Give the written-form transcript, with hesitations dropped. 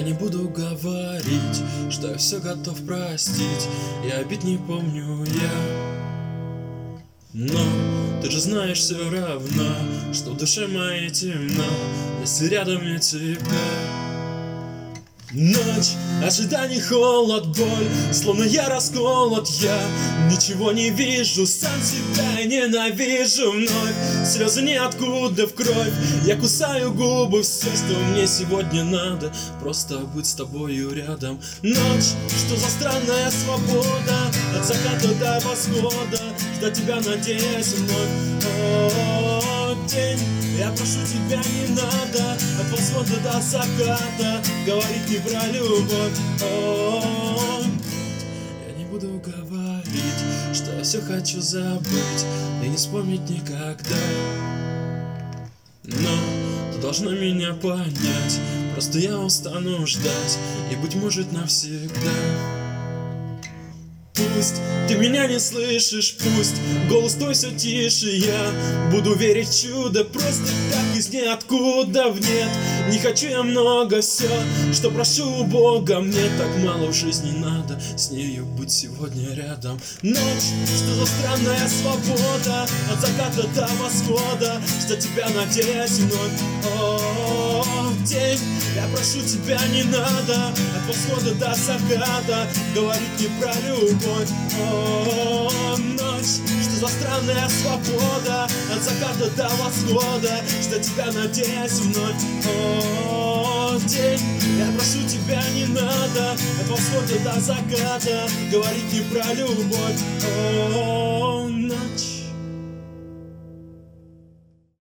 Я не буду говорить, что я все готов простить, и обид не помню я. Но ты же знаешь все равно, что в душе моей темно, если рядом нет тебя. Ночь, ожиданий, холод, боль, словно я расколот, я ничего не вижу, сам себя ненавижу вновь. Слезы ниоткуда в кровь, я кусаю губы, все, что мне сегодня надо, просто быть с тобою рядом. Ночь, что за странная свобода, от заката до восхода, ждать тебя, надеясь вновь. О, день, я прошу тебя, не надо от восхода до заката говорить не про любовь. О, я не буду говорить, что я все хочу забыть и не вспомнить никогда. Но ты должна меня понять, просто я устану ждать, и, быть может, навсегда. Пусть ты меня не слышишь, пусть голос твой все тише, я буду верить в чудо, просто так из ниоткуда в нет. Не хочу я много, все, что прошу у Бога, мне так мало в жизни надо с нею быть сегодня рядом. Ночь, что за странная свобода, от заката до восхода, ждать тебя, надеясь вновь. О, день, я прошу тебя, не надо от восхода до заката говорить не про любовь. О, ночь, что за странная свобода, от заката до восхода, ждать тебя, надеясь вновь. О, день, я прошу тебя, не надо от восхода до заката говорить не про любовь. О,